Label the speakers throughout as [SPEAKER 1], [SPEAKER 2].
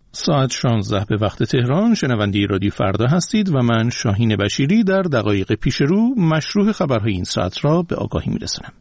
[SPEAKER 1] ساعت 16 به وقت تهران. شنونده رادیو فردا هستید و من شاهین بشیری در دقایق پیش رو مشروع خبرهای این ساعت را به آگاهی میرسانم.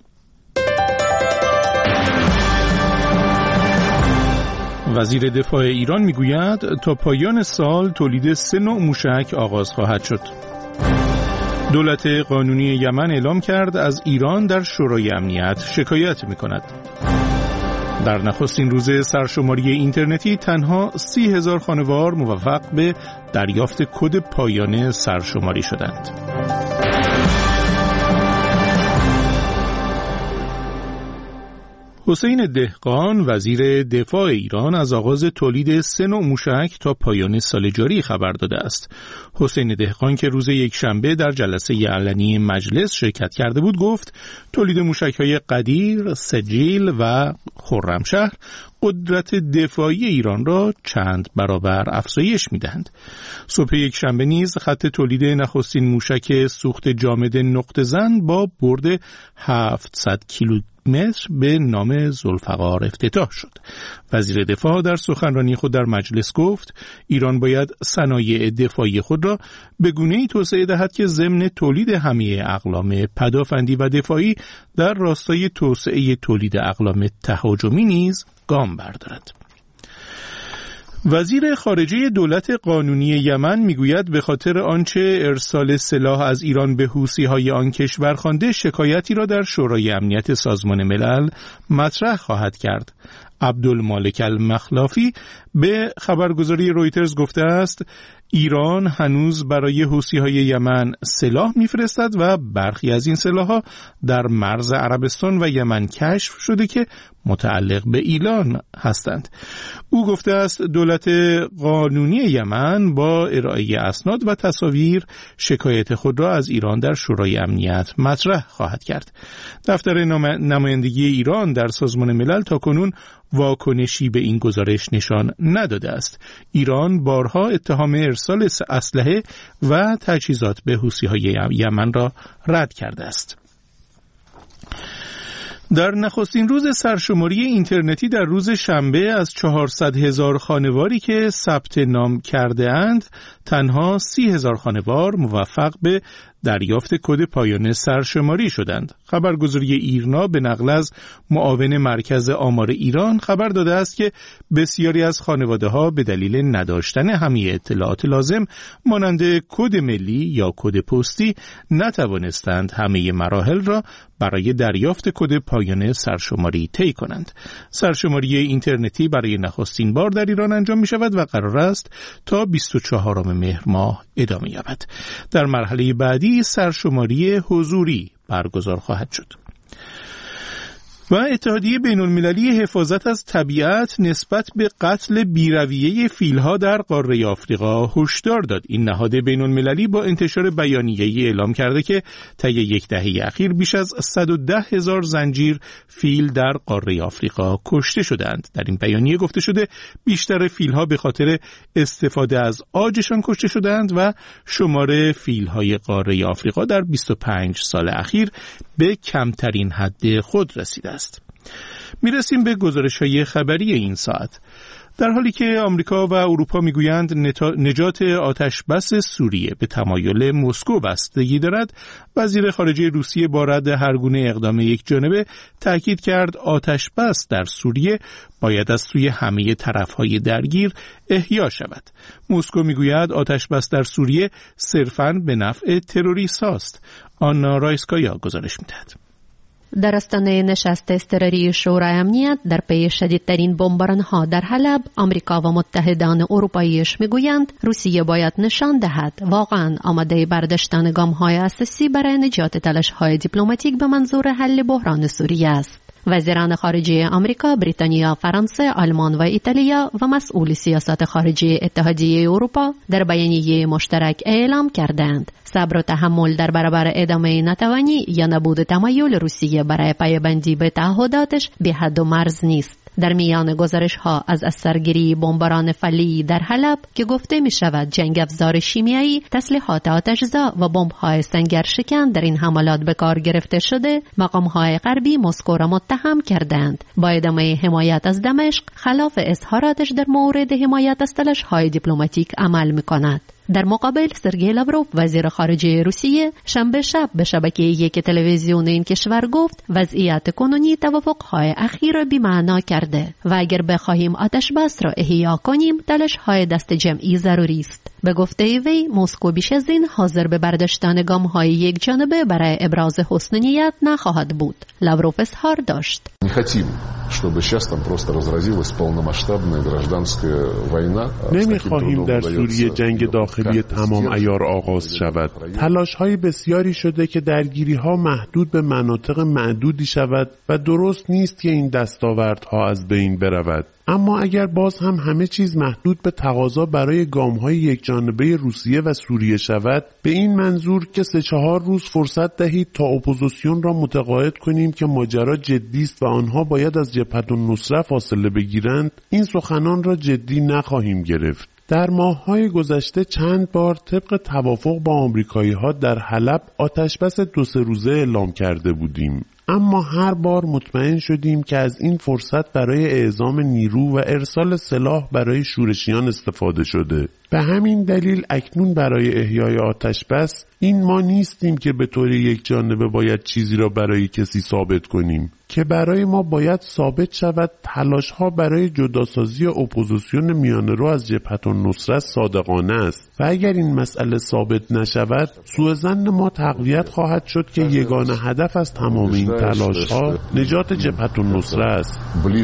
[SPEAKER 1] وزیر دفاع ایران میگوید تا پایان سال تولید 3 نوع موشک آغاز خواهد شد. دولت قانونی یمن اعلام کرد از ایران در شورای امنیت شکایت میکند. در نخستین روز سرشماری اینترنتی تنها 30,000 خانوار موفق به دریافت کد پایان سرشماری شدند. حسین دهقان وزیر دفاع ایران از آغاز تولید 3 نوع موشک تا پایان سال جاری خبر داده است. حسین دهقان که روز یکشنبه در جلسه علنی مجلس شرکت کرده بود گفت تولید موشک‌های قدیر، سجیل و خرمشهر قدرت دفاعی ایران را چند برابر افزایش می‌دهند. صبح یکشنبه نیز خط تولید نخستین موشک سوخت جامد نقطه زن با برد 700 کیلومتر به نام ذوالفقار افتتاح شد. وزیر دفاع در سخنرانی خود در مجلس گفت ایران باید صنایع دفاعی خود را به گونه‌ای توسعه دهد که ضمن تولید همه اقلام پدافندی و دفاعی در راستای توسعه تولید اقلام تهاجمی نیز گام بردارد. وزیر خارجه دولت قانونی یمن میگوید به خاطر آنچه ارسال سلاح از ایران به حوثی‌های آن کشور خوانده شکایتی را در شورای امنیت سازمان ملل مطرح خواهد کرد. عبدالمالک المخلافی به خبرگزاری رویترز گفته است ایران هنوز برای حوثی‌های یمن سلاح می‌فرستد و برخی از این سلاح‌ها در مرز عربستان و یمن کشف شده که متعلق به ایران هستند. او گفته است دولت قانونی یمن با ارائه اسناد و تصاویر شکایت خود را از ایران در شورای امنیت مطرح خواهد کرد. دفتر نمایندگی ایران در سازمان ملل تاکنون واکنشی به این گزارش نشان نداده است. ایران بارها اتهام ارسال اسلحه و تجهیزات به حوثی‌های یمن را رد کرده است. در نخستین روز سرشماری اینترنتی در روز شنبه از 400,000 خانواری که ثبت نام کرده اند تنها 30,000 خانوار موفق به دریافت کد پایان سرشماری شدند. خبرگزاری ایرنا به نقل از معاون مرکز آمار ایران خبر داده است که بسیاری از خانواده‌ها به دلیل نداشتن همه اطلاعات لازم مانند کد ملی یا کد پستی نتوانستند همه مراحل را برای دریافت کد پایان سرشماری طی کنند. سرشماری اینترنتی برای نخستین بار در ایران انجام می شود و قرار است تا 24 مهر ماه ادامه یابد. در مرحله بعدی سرشماری حضوری برگزار خواهد شد. و اتحادیه بین‌المللی حفاظت از طبیعت نسبت به قتل بی‌رویه فیل‌ها در قاره آفریقا هشدار داد. این نهاد بین‌المللی با انتشار بیانیه‌ای اعلام کرده که طی یک دهه اخیر بیش از 110,000 زنجیر فیل در قاره آفریقا کشته شدند. در این بیانیه گفته شده بیشتر فیل‌ها به خاطر استفاده از عاجشان کشته شدند و شمار فیل‌های قاره آفریقا در 25 سال اخیر به کمترین حد خود رسیده است. میرسیم به گزارش‌های خبری این ساعت. در حالی که آمریکا و اروپا میگویند نجات آتشبس سوریه به تمایل مسکو بستگی دارد، وزیر خارجه روسیه با رد هر گونه اقدام یک جانبه تاکید کرد آتشبس در سوریه باید از سوی همه طرف‌های درگیر احیا شود. مسکو میگوید آتشبس در سوریه صرفاً به نفع تروریست‌هاست. آنا رایسکایا گزارش می‌دهد.
[SPEAKER 2] در آستانه نشست اضطراری شورای امنیت در پی شدیدترین بمباران‌ها در حلب، آمریکا و متحدان اروپاییش میگویند روسیه باید نشان دهد واقعاً آماده برداشتن گام‌های اساسی برای نجات تلاش‌های دیپلماتیک به منظور حل بحران سوریه است. وزیران خارجه آمریکا، بریتانیا، فرانسه، آلمان و ایتالیا و مسئول سیاست خارجی اتحادیه اروپا در بیانیه مشترک اعلام کردند صبر و تحمل در برابر ادامه ناتوانی یا نبود تمایل روسیه برای پایبندی به تعهداتش بی حد و مرز نیست. در میان گزارش‌ها از اثرگیری بمباران فعلی در حلب که گفته می‌شود جنگ افزار شیمیایی، تسلیحات آتش‌زا و بمب‌های سنگرشکن در این حملات به کار گرفته شده، مقام‌های غربی مسکو را متهم کردند با ادامه حمایت از دمشق خلاف اظهاراتش در مورد حمایت از تلاش‌های دیپلماتیک عمل می‌کند. در مقابل سرگئی لاوروف وزیر خارجه روسیه شنبه شب به شبکه یک تلویزیون این کشور گفت وضعیت کنونی توافق‌های اخیر را بی‌معنا کرده و اگر بخواهیم آتش بس را احیا کنیم تلاش‌های دست جمعی ضروری است. به گفته وی مسکو بیش از این حاضر به برداشتن گام‌های یک جانبه برای ابراز حسن نیت نخواهد بود. لاوروف اظهار داشت:
[SPEAKER 3] نمی‌خواهیم در سوریه جنگ داخلی تمام عیار آغاز شود. تلاش‌های بسیاری شده که درگیری‌ها محدود به مناطق معدودی شود و درست نیست که این دستاوردها از بین برود. اما اگر باز هم همه چیز محدود به تقاضا برای گام‌های یکجانبه روسیه و سوریه شود، به این منظور که 3-4 روز فرصت دهید تا اپوزیسیون را متقاعد کنیم که ماجرا جدی است و آنها باید از جبهة النصره فاصله بگیرند، این سخنان را جدی نخواهیم گرفت. در ماه‌های گذشته چند بار طبق توافق با آمریکایی‌ها در حلب آتشبس 2-3 روزه اعلام کرده بودیم. اما هر بار مطمئن شدیم که از این فرصت برای اعزام نیرو و ارسال سلاح برای شورشیان استفاده شده. به همین دلیل اکنون برای احیای آتشبس این ما نیستیم که به طور یک جانبه باید چیزی را برای کسی ثابت کنیم، که برای ما باید ثابت شود تلاش‌ها برای جداسازی اپوزیسیون میانه‌رو از جبهة النصره صادقانه است و اگر این مسئله ثابت نشود سوءظن ما تقویت خواهد شد که یگانه هدف از تمام این تلاش‌ها نجات جبهة النصره است.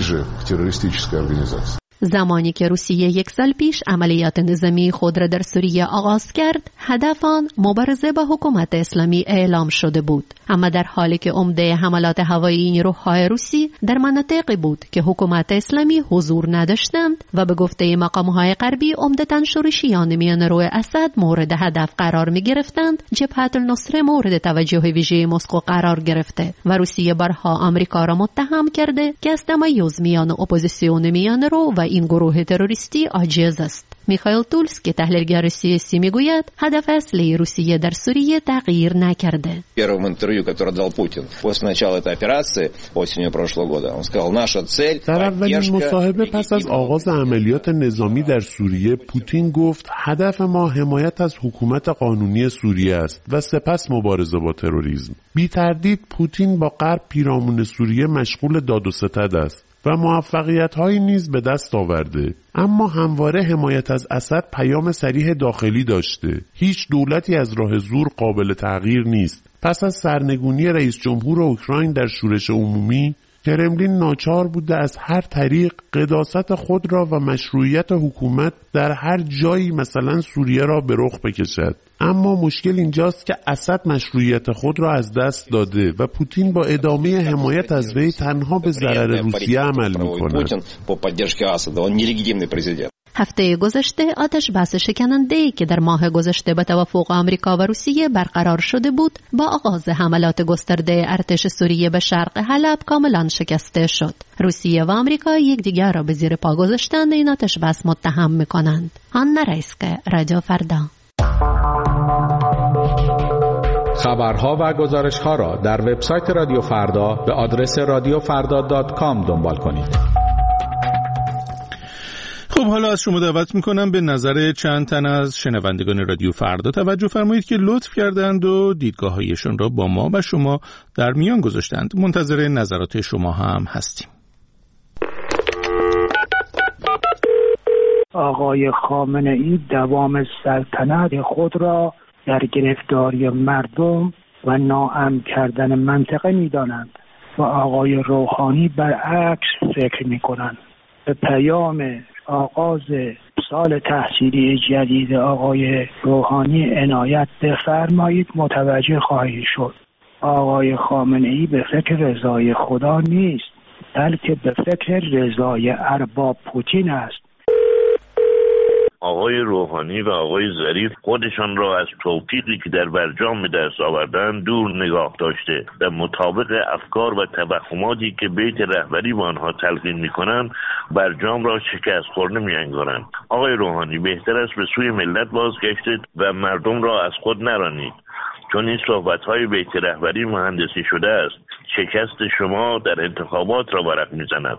[SPEAKER 2] زمانی که روسیه 1 سال پیش عملیات نظامی خود را در سوریه آغاز کرد، هدف آن مبارزه با حکومت اسلامی اعلام شده بود. اما در حالی که عمده حملات هوایی نیروهای روسی در مناطقی بود که حکومت اسلامی حضور نداشتند و به گفته مقام‌های غربی عمدتاً شورشیان میانه‌رو اسد مورد هدف قرار می‌گرفتند، جبهة النصره مورد توجه ویژه مسکو قرار گرفته و روسیه بارها آمریکا را متهم کرده که از تمایز میان اپوزیسیون میانه‌رو و این گروه تروریستی عاجز است. میخائیل تولسکی تحلیلگر سیاسی میگوید هدف اصلی روسیه در سوریه تغییر نکرده.
[SPEAKER 3] در اولین مصاحبه پس از آغاز عملیات نظامی در سوریه، پوتین گفت هدف ما حمایت از حکومت قانونی سوریه است و سپس مبارزه با تروریسم. بی تردید پوتین با غرب پیرامون سوریه مشغول داد و ستد است و موفقیت‌هایی نیز به دست آورده، اما همواره حمایت از اسد پیام صریح داخلی داشته. هیچ دولتی از راه زور قابل تغییر نیست. پس از سرنگونی رئیس جمهور اوکراین در شورش عمومی، کرملین ناچار بوده از هر طریق قداست خود را و مشروعیت حکومت در هر جایی مثلا سوریه را به رخ بکشد. اما مشکل اینجاست که اسد مشروعیت خود را از دست داده و پوتین با ادامه حمایت از وی تنها به ضرر روسیه عمل می‌کند.
[SPEAKER 2] هفته گذشته آتش بس شکننده‌ای که در ماه گذشته به توافق آمریکا و روسیه برقرار شده بود با آغاز حملات گسترده ارتش سوریه به شرق حلب کاملا شکسته شد. روسیه و آمریکا یکدیگر را به زیر پا گذاشتن این آتش بس متهم می‌کنند. آنا رایسکا، رادیو فردا.
[SPEAKER 4] خبرها و گزارش‌ها را در وبسایت رادیو فردا به آدرس radiofarda.com دنبال کنید.
[SPEAKER 1] خب حالا از شما دعوت میکنم به نظر چند تن از شنوندگان رادیو فردا توجه فرمایید که لطف کردند و دیدگاه‌هایشان را با ما و شما در میان گذاشتند. منتظر نظرات شما هم هستیم.
[SPEAKER 5] آقای خامنه‌ای دوام سلطنت خود را در گرفتاری مردم و ناامن کردن منطقه می‌دانند و آقای روحانی برعکس فکر می‌کنند. به پیام آغاز سال تحصیلی جدید آقای روحانی عنایت بفرمایید متوجه خواهید شد. آقای خامنه‌ای به فکر رضای خدا نیست، بلکه به فکر رضای ارباب پوتین است.
[SPEAKER 6] آقای روحانی و آقای ظریف خودشان را از توفیقی که در برجام به دست آوردن دور نگاه داشته و مطابق افکار و توهماتی که بیت رهبری به آنها تلقین می‌کنند برجام را شکست خورده می‌انگارند. آقای روحانی بهتر است به سوی ملت بازگشتید و مردم را از خود نرانید، چون این صحبت‌های بیت رهبری مهندسی شده است. شکست شما در انتخابات را ورق می‌زند.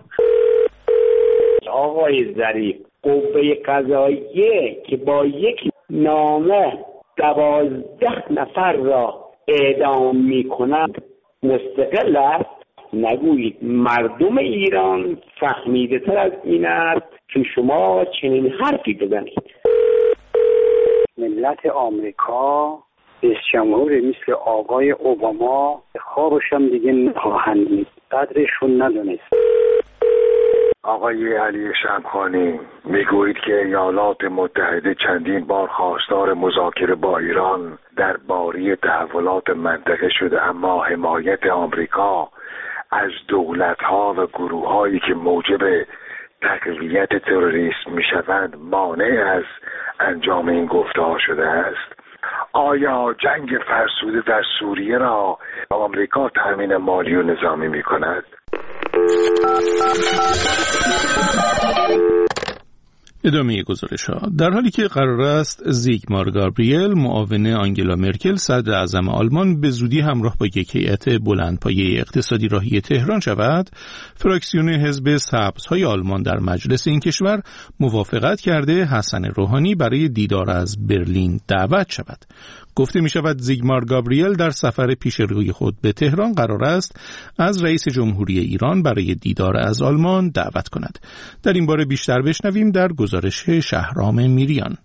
[SPEAKER 7] آقای ظریف، قوه قضاییه که با یک نامه 12 نفر را اعدام می‌کنند مستقل است. نگویید مردم ایران فهمیده تر از این است که شما چنین حرفی بزنید.
[SPEAKER 5] ملت آمریکا رئیس جمهوری مثل آقای اوباما خوابش هم دیگه نخواهند دید، قدرشون ندونست.
[SPEAKER 8] آقای علی شمخانی، میگویید که ایالات متحده چندین بار خواستار مذاکره با ایران درباره تحولات منطقه شده، اما حمایت آمریکا از دولت‌ها و گروه‌هایی که موجب تقویت تروریسم میشوند مانع از انجام این گفته‌ها شده است. آیا جنگ فرسوده در سوریه را آمریکا تامین مالی و نظامی می‌کند؟
[SPEAKER 1] ادامه گزارش‌ها. در حالی که قرار است زیگمار گابریل معاون آنگلا مرکل صدر اعظم آلمان به زودی همراه با یک هیئت بلندپایه اقتصادی راهی تهران شود، فراکسیون حزب سبزهای آلمان در مجلس این کشور موافقت کرده حسن روحانی برای دیدار از برلین دعوت شود. گفته می شود زیگمار گابریل در سفر پیشروی خود به تهران قرار است از رئیس جمهوری ایران برای دیدار از آلمان دعوت کند. در این باره بیشتر بشنویم در گزارش شهرام میریان.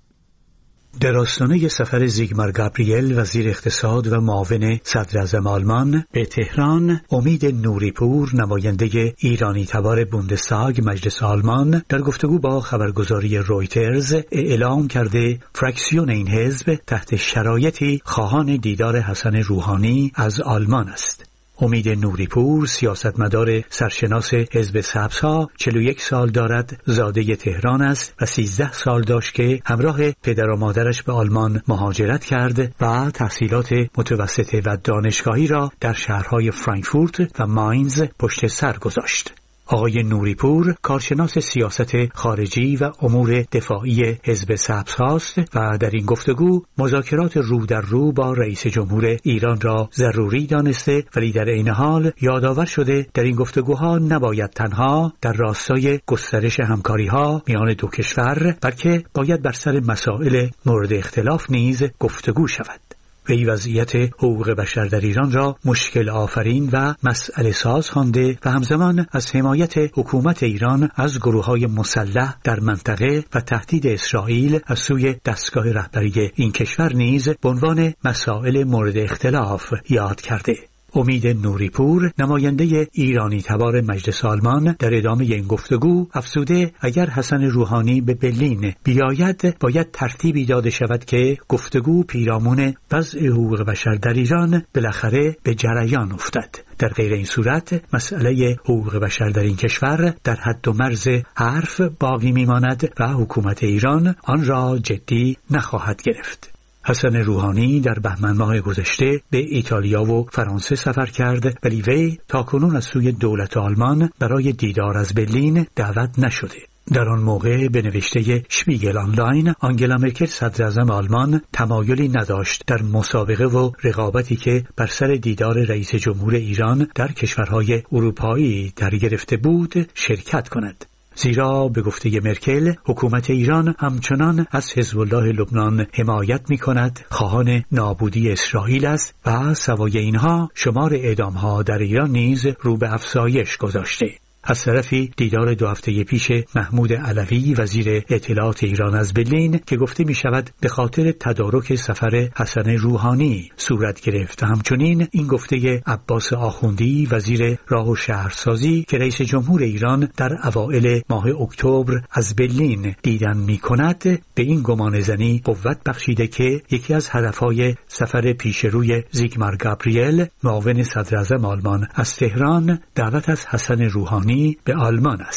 [SPEAKER 9] در آستانه سفر زیگمار گابریل وزیر اقتصاد و معاون صدر اعظم آلمان به تهران، امید نوریپور نماینده ایرانی تبار بوندستاگ مجلس آلمان در گفتگو با خبرگزاری رویترز اعلام کرده فراکسیون این حزب تحت شرایطی خواهان دیدار حسن روحانی از آلمان است. امید نوریپور سیاستمدار سرشناس حزب سبزها 41 سال دارد، زاده تهران است و 13 سال داشت که همراه پدر و مادرش به آلمان مهاجرت کرد و تحصیلات متوسطه و دانشگاهی را در شهرهای فرانکفورت و ماینز پشت سر گذاشت. آقای نوریپور کارشناس سیاست خارجی و امور دفاعی حزب سبزهاست و در این گفتگو مذاکرات رو در رو با رئیس جمهور ایران را ضروری دانسته، ولی در عین حال یادآور شده در این گفتگوها نباید تنها در راستای گسترش همکاری‌ها میان دو کشور، بلکه باید بر سر مسائل مورد اختلاف نیز گفتگو شود. وی وضعیت حقوق بشر در ایران را مشکل آفرین و مسئله ساز خوانده و همزمان از حمایت حکومت ایران از گروه‌های مسلح در منطقه و تهدید اسرائیل از سوی دستگاه رهبری این کشور نیز به عنوان مسائل مورد اختلاف یاد کرده. امید نوریپور نماینده ایرانی تبار مجلس آلمان در ادامه این گفتگو افزوده اگر حسن روحانی به برلین بیاید باید ترتیبی داده شود که گفتگو پیرامون وضع حقوق بشر در ایران بالاخره به جریان افتد. در غیر این صورت مسئله حقوق بشر در این کشور در حد و مرز حرف باقی میماند و حکومت ایران آن را جدی نخواهد گرفت. حسن روحانی در بهمن ماه گذشته به ایتالیا و فرانسه سفر کرد، ولی وی تاکنون از سوی دولت آلمان برای دیدار از برلین دعوت نشده. در آن موقع به نوشته شپیگل آنلاین آنگلا مرکل صدر اعظم آلمان تمایلی نداشت در مسابقه و رقابتی که بر سر دیدار رئیس جمهور ایران در کشورهای اروپایی در گرفته بود شرکت کند. زیرا به گفته مرکل حکومت ایران همچنان از حزب الله لبنان حمایت می کند، خواهان نابودی اسرائیل است و سوای اینها شمار اعدامها در ایران نیز رو به افزایش گذاشته. از طرفی دیدار 2 هفته پیش محمود علوی وزیر اطلاعات ایران از برلین که گفته می شود به خاطر تدارک سفر حسن روحانی صورت گرفت. همچنین این گفته عباس آخوندی وزیر راه و شهرسازی که رئیس جمهور ایران در اوائل ماه اکتبر از برلین دیدن می کند به این گمان زنی قوت بخشیده که یکی از هدفهای سفر پیشروی زیگمار گابریل معاون صدر اعظم آلمان از تهران دعوت از حسن روحانی به آلمان است.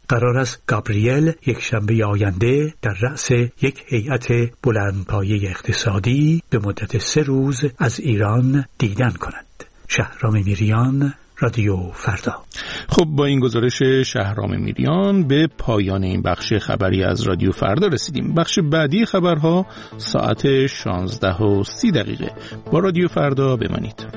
[SPEAKER 9] قرار است گابریل یک شنبه آینده در رأس یک هیئت بلندپایه اقتصادی به مدت 3 روز از ایران دیدن کند. شهرام میریان، رادیو فردا.
[SPEAKER 1] خب با این گزارش شهرام میریان به پایان این بخش خبری از رادیو فردا رسیدیم. بخش بعدی خبرها ساعت 16:30 با رادیو فردا بمانید.